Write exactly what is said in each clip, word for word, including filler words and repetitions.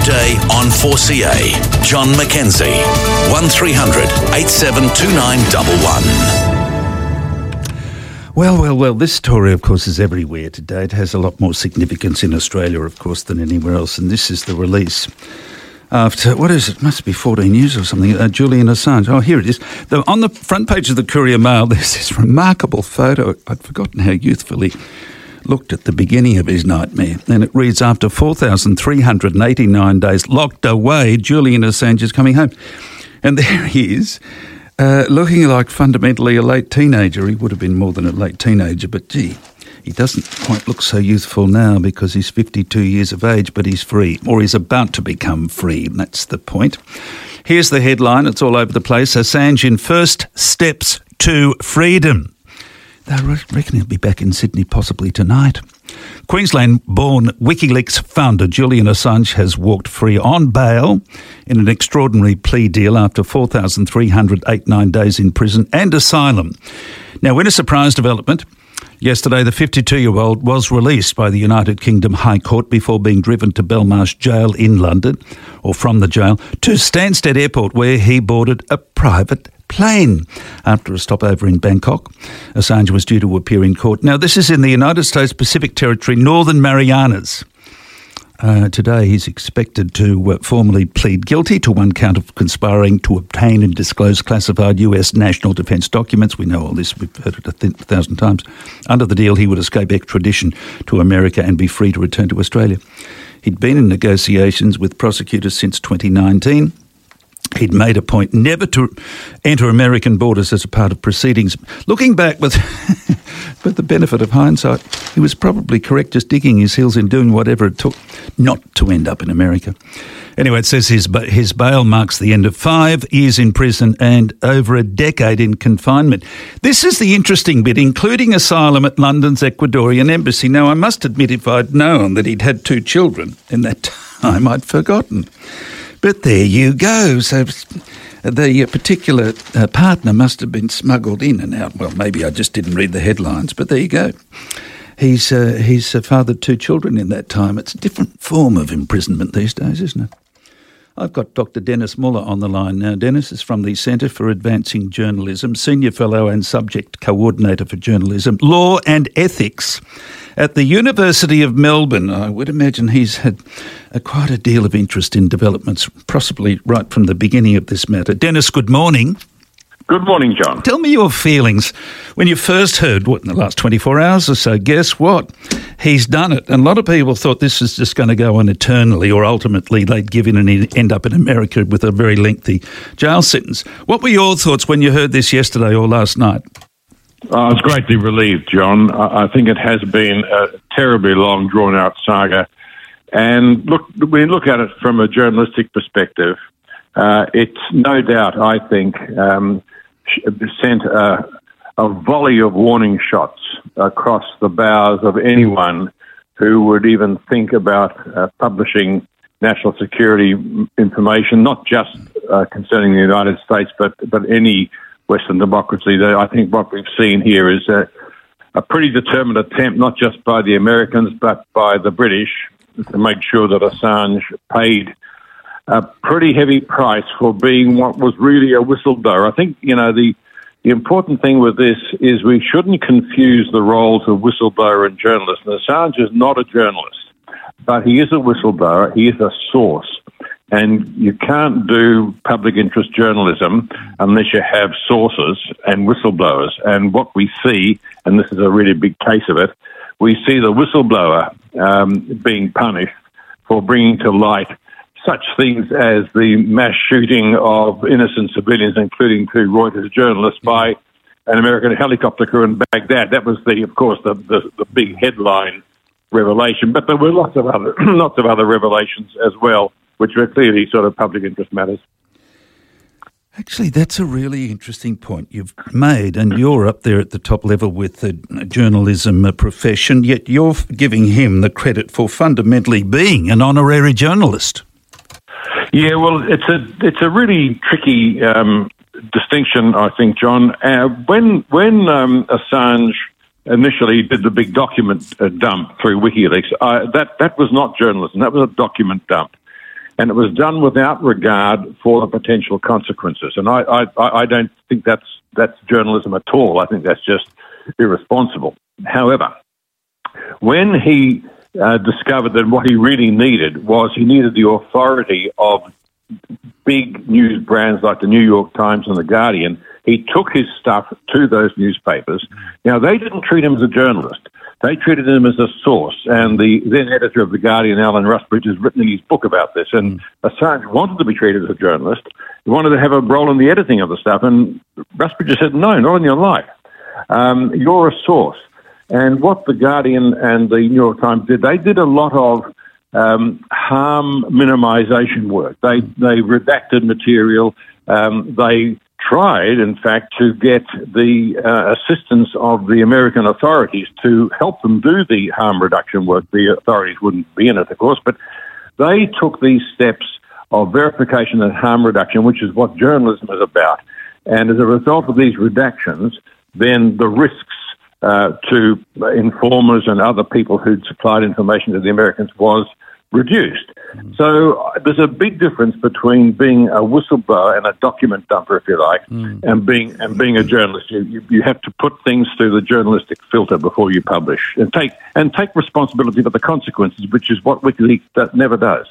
Every day on four C A. John McKenzie. one three hundred eight seven two nine one one. Well, well, well, this story, of course, is everywhere today. It has a lot more significance in Australia, of course, than anywhere else. And this is the release after, what is it, must be fourteen years or something, uh, Julian Assange. Oh, here it is. The, on the front page of the Courier Mail, there's this remarkable photo. I'd forgotten how youthfully looked at the beginning of his nightmare. And it reads, after four thousand three hundred eighty-nine days locked away, Julian Assange is coming home. And there he is, uh, looking like fundamentally a late teenager. He would have been more than a late teenager, but gee, he doesn't quite look so youthful now because he's fifty-two years of age, but he's free, or he's about to become free. And that's the point. Here's the headline. It's all over the place. Assange in first steps to freedom. They reckon he'll be back in Sydney possibly tonight. Queensland-born WikiLeaks founder Julian Assange has walked free on bail in an extraordinary plea deal after four thousand three hundred eighty-nine days in prison and asylum. Now, in a surprise development, yesterday the fifty-two-year-old was released by the United Kingdom High Court before being driven to Belmarsh Jail in London, or from the jail, to Stansted Airport, where he boarded a private plane after a stopover in Bangkok. Assange was due to appear in court. Now, this is in the United States Pacific Territory, Northern Marianas. Uh, today, he's expected to uh, formally plead guilty to one count of conspiring to obtain and disclose classified U S national defence documents. We know all this. We've heard it a, th- a thousand times. Under the deal, he would escape extradition to America and be free to return to Australia. He'd been in negotiations with prosecutors since twenty nineteen. He'd made a point never to enter American borders as a part of proceedings. Looking back with, with the benefit of hindsight, he was probably correct, just digging his heels in doing whatever it took not to end up in America. Anyway, it says his, his bail marks the end of five years in prison and over a decade in confinement. This is the interesting bit, including asylum at London's Ecuadorian embassy. Now, I must admit, if I'd known that he'd had two children in that time, I'd forgotten. But there you go. So the particular uh, partner must have been smuggled in and out. Well, maybe I just didn't read the headlines, but there you go. He's uh, he's uh, fathered two children in that time. It's a different form of imprisonment these days, isn't it? I've got Doctor Dennis Muller on the line now. Dennis is from the Centre for Advancing Journalism, Senior Fellow and Subject Coordinator for Journalism, Law and Ethics at the University of Melbourne. I would imagine he's had a, quite a deal of interest in developments, possibly right from the beginning of this matter. Dennis, good morning. Good morning, John. Tell me your feelings when you first heard, what, in the last twenty-four hours or so, guess what? He's done it. And a lot of people thought this was just going to go on eternally, or ultimately they'd give in and end up in America with a very lengthy jail sentence. What were your thoughts when you heard this yesterday or last night? I was greatly relieved, John. I think it has been a terribly long, drawn-out saga. And look, we look at it from a journalistic perspective. Uh, it's no doubt, I think, um, sent a, a volley of warning shots across the bows of anyone who would even think about uh, publishing national security information, not just uh, concerning the United States, but, but any Western democracy. I think what we've seen here is a, a pretty determined attempt, not just by the Americans, but by the British, to make sure that Assange paid a pretty heavy price for being what was really a whistleblower. I think, you know, the, the important thing with this is we shouldn't confuse the roles of whistleblower and journalist. And Assange is not a journalist, but he is a whistleblower. He is a source. And you can't do public interest journalism unless you have sources and whistleblowers. And what we see, and this is a really big case of it, we see the whistleblower um, being punished for bringing to light such things as the mass shooting of innocent civilians, including two Reuters journalists, by an American helicopter crew in Baghdad. That was, the, of course, the, the, the big headline revelation. But there were lots of other, lots of other revelations as well, which were clearly sort of public interest matters. Actually, that's a really interesting point you've made, and you're up there at the top level with the journalism profession, yet you're giving him the credit for fundamentally being an honorary journalist. Yeah, well, it's a it's a really tricky um, distinction, I think, John. Uh, when when um, Assange initially did the big document uh, dump through WikiLeaks, uh, that that was not journalism. That was a document dump. and it was done without regard for the potential consequences. And I, I, I don't think that's that's journalism at all. I think that's just irresponsible. However, when he uh, discovered that what he really needed was he needed the authority of big news brands like the New York Times and the Guardian, he took his stuff to those newspapers. Now, they didn't treat him as a journalist. They treated him as a source. And the then editor of the Guardian, Alan Rusbridge, has written in his book about this. And Assange wanted to be treated as a journalist. He wanted to have a role in the editing of the stuff. And Rusbridge said, no, not in your life. Um, you're a source. And what the Guardian and the New York Times did, they did a lot of um, harm minimisation work. They they redacted material. Um, they tried, in fact, to get the uh, assistance of the American authorities to help them do the harm reduction work. The authorities wouldn't be in it, of course, but they took these steps of verification and harm reduction, which is what journalism is about. And as a result of these redactions, then the risks uh, to informers and other people who'd supplied information to the Americans was reduced. Mm. So uh, there's a big difference between being a whistleblower and a document dumper, if you like, mm. and being and being a journalist. You, you you have to put things through the journalistic filter before you publish, and take and take responsibility for the consequences, which is what WikiLeaks that never does.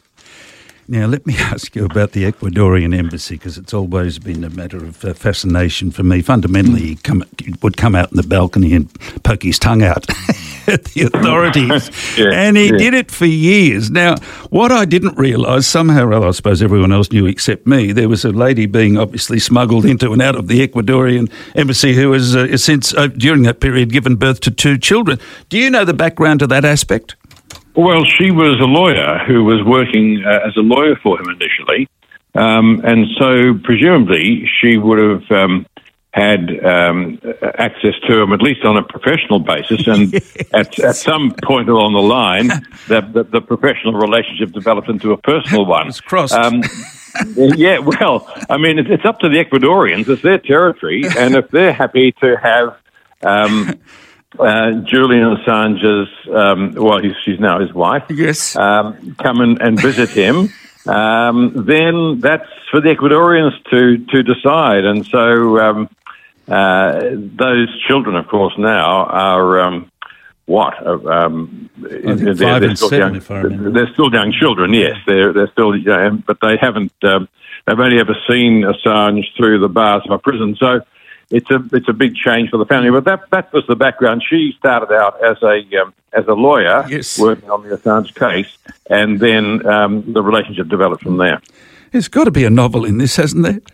Now, let me ask you about the Ecuadorian embassy, because it's always been a matter of uh, fascination for me. Fundamentally, he, come, he would come out in the balcony and poke his tongue out at the authorities, yeah, and he yeah. did it for years. Now, what I didn't realise, somehow or other, I suppose everyone else knew except me, there was a lady being obviously smuggled into and out of the Ecuadorian embassy who has uh, since, uh, during that period, given birth to two children. Do you know the background to that aspect? Well, she was a lawyer who was working uh, as a lawyer for him initially, um, and so presumably she would have um, had um, access to him, at least on a professional basis, and yes. at, at some point along the line, the, the, the professional relationship developed into a personal one. It's crossed. Um, yeah, well, I mean, it's, it's up to the Ecuadorians. It's their territory, and if they're happy to have... Um, Uh, Julian Assange's, um, well, he's, she's now his wife, yes. um, come and, and visit him, um, then that's for the Ecuadorians to, to decide. And so um, uh, those children, of course, now are, um, what? Uh, um, I think they're, five they're and still seven, young, if I remember. They're still young children, yes. They're, they're still young, but they haven't, um, they've only ever seen Assange through the bars of a prison. So It's a it's a big change for the family, but that that was the background. She started out as a um, as a lawyer, yes. working on the Assange case, and then um, the relationship developed from there. There's got to be a novel in this, hasn't there?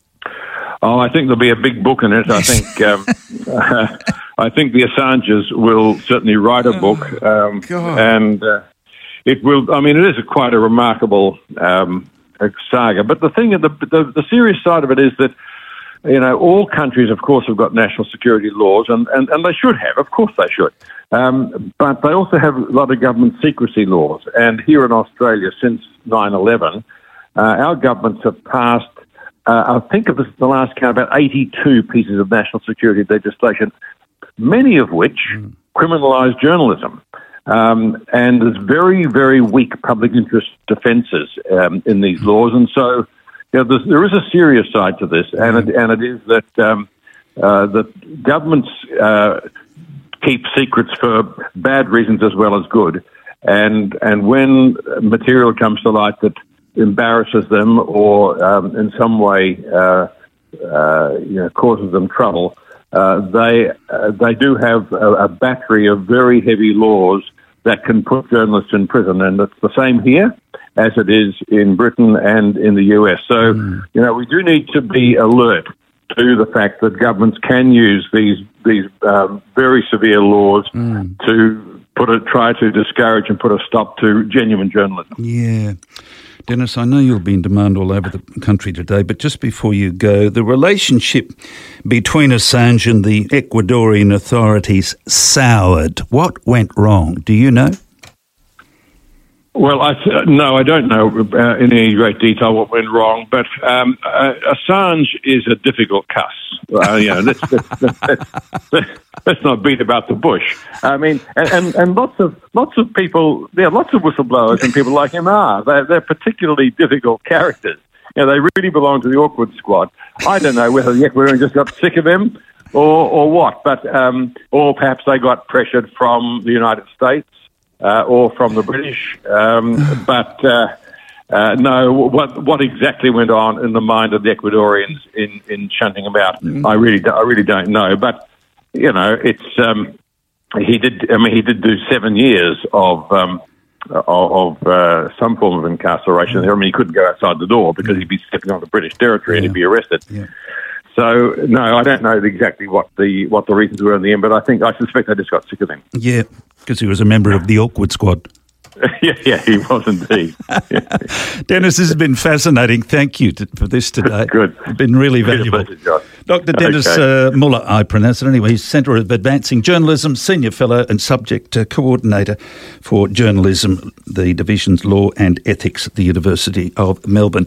Oh, I think there'll be a big book in it. I think um, uh, I think the Assanges will certainly write a book, um, God. and uh, it will. I mean, it is a quite a remarkable um, saga. But the thing, the, the the serious side of it is that, you know, all countries, of course, have got national security laws, and, and, and they should have. Of course they should. Um, but they also have a lot of government secrecy laws. And here in Australia, since nine eleven, uh, our governments have passed, uh, I think of this at the last count, about eighty-two pieces of national security legislation, many of which mm. criminalise journalism. Um, and there's very, very weak public interest defences um, in these laws. And so... Yeah, there is a serious side to this, and it, and it is that um, uh, that governments uh, keep secrets for bad reasons as well as good, and and when material comes to light that embarrasses them or um, in some way uh, uh, you know, causes them trouble, uh, they uh, they do have a, a battery of very heavy laws that can put journalists in prison, and it's the same here as it is in Britain and in the U S. So, mm. you know, we do need to be alert to the fact that governments can use these these um, very severe laws mm. to put a, try to discourage and put a stop to genuine journalism. Yeah. Dennis, I know you'll be in demand all over the country today, but just before you go, the relationship between Assange and the Ecuadorian authorities soured. What went wrong? Do you know? Well, I th- no, I don't know uh, in any great detail what went wrong, but um, uh, Assange is a difficult cuss. Uh, you know, let's, let's, let's, let's, let's not beat about the bush. I mean, and, and, and lots of lots of people, yeah, lots of whistleblowers and people like him are. They're, they're particularly difficult characters. You know, they really belong to the awkward squad. I don't know whether the Ecuadorians just got sick of him or or what, but um, or perhaps they got pressured from the United States. Uh, or from the British, um, but uh, uh, no. What what exactly went on in the mind of the Ecuadorians in, in shunting him out? Mm. I really do, I really don't know. But you know, it's um, he did. I mean, he did do seven years of um, of uh, some form of incarceration. I mean, he couldn't go outside the door because he'd be stepping onto British territory yeah. and he'd be arrested. Yeah. So no, I don't know exactly what the what the reasons were in the end, but I think I suspect they just got sick of him. Yeah, because he was a member of the awkward squad. yeah, yeah, he was indeed. Dennis, this has been fascinating. Thank you to, for this today. Good. It's been really valuable. Pleasure, Doctor Dennis okay. uh, Muller, I pronounce it anyway. He's Centre of Advancing Journalism, Senior Fellow and Subject uh, Coordinator for Journalism, the Division's Law and Ethics at the University of Melbourne.